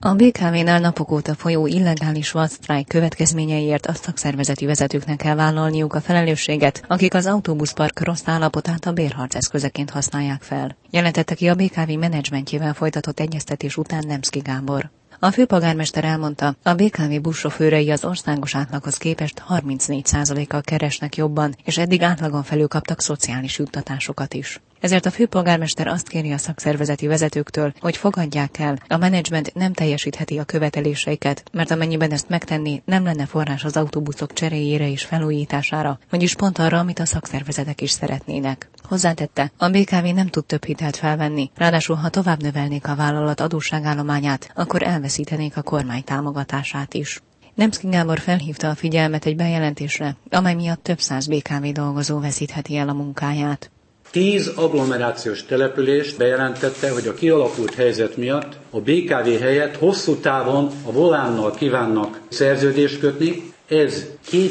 A BKV-nál napok óta folyó illegális vadsztrájk következményeiért a szakszervezeti vezetőknek kell vállalniuk a felelősséget, akik az autóbuszpark rossz állapotát a bérharc eszközeként használják fel. Jelentette ki a BKV menedzsmentjével folytatott egyeztetés után Nemszky Gábor. A főpolgármester elmondta, a BKV buszsofőrei az országos átlaghoz képest 34%-kal keresnek jobban, és eddig átlagon felül kaptak szociális juttatásokat is. Ezért a főpolgármester azt kéri a szakszervezeti vezetőktől, hogy fogadják el, a menedzsment nem teljesítheti a követeléseiket, mert amennyiben ezt megtenni, nem lenne forrás az autóbuszok cseréjére és felújítására, vagyis pont arra, amit a szakszervezetek is szeretnének. Hozzátette, a BKV nem tud több hitelt felvenni, ráadásul ha tovább növelnék a vállalat adósságállományát, akkor elveszítenék a kormány támogatását is. Nemszky Gábor felhívta a figyelmet egy bejelentésre, amely miatt több száz BKV dolgozó veszítheti el a munkáját. 10 agglomerációs település bejelentette, hogy a kialakult helyzet miatt a BKV helyett hosszú távon a Volánnal kívánnak szerződést kötni. Ez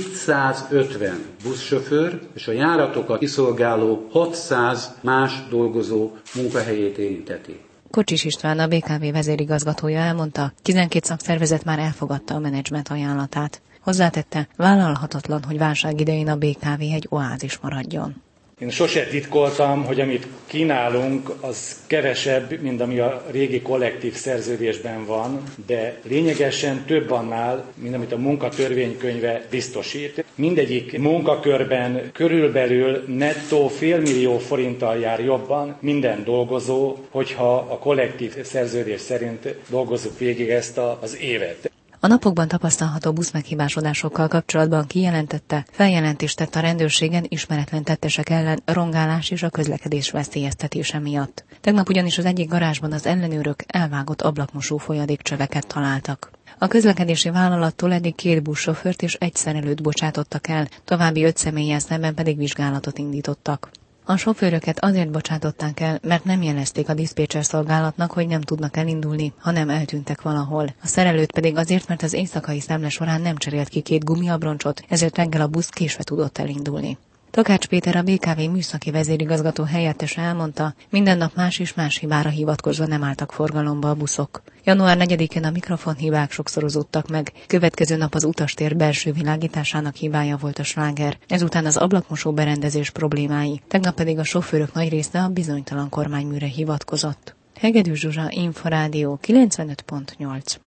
250 buszsofőr és a járatokat kiszolgáló 600 más dolgozó munkahelyét érinteti. Kocsis István, a BKV vezérigazgatója elmondta, 12 szakszervezet már elfogadta a menedzsment ajánlatát. Hozzátette, vállalhatatlan, hogy válság idején a BKV egy oázis maradjon. Én sose titkoltam, hogy amit kínálunk, az kevesebb, mint ami a régi kollektív szerződésben van, de lényegesen több annál, mint amit a munkatörvénykönyve biztosít. Mindegyik munkakörben körülbelül nettó $500,000 jár jobban minden dolgozó, hogyha a kollektív szerződés szerint dolgozzuk végig ezt az évet. A napokban tapasztalható buszmeghibásodásokkal kapcsolatban kijelentette, feljelentést tett a rendőrségen ismeretlen tettesek ellen rongálás és a közlekedés veszélyeztetése miatt. Tegnap ugyanis az egyik garázsban az ellenőrök elvágott ablakmosó folyadékcsöveket találtak. A közlekedési vállalattól eddig 2 buszsofőrt és 1 szerelőt bocsátottak el, további 5 személlyel szemben pedig vizsgálatot indítottak. A sofőröket azért bocsátották el, mert nem jelezték a diszpécser szolgálatnak, hogy nem tudnak elindulni, hanem eltűntek valahol. A szerelőt pedig azért, mert az éjszakai szemle során nem cserélt ki 2 gumiabroncsot, ezért reggel a busz késve tudott elindulni. Takács Péter, a BKV műszaki vezérigazgató helyettese elmondta, minden nap más és más hibára hivatkozva nem álltak forgalomba a buszok. Január 4-én a mikrofonhibák sokszorozódtak meg, következő nap az utastér belső világításának hibája volt a sláger, ezután az ablakmosó berendezés problémái, tegnap pedig a sofőrök nagy része a bizonytalan kormányműre hivatkozott. Hegedűs Zsuzsa, Inforádió 95.8.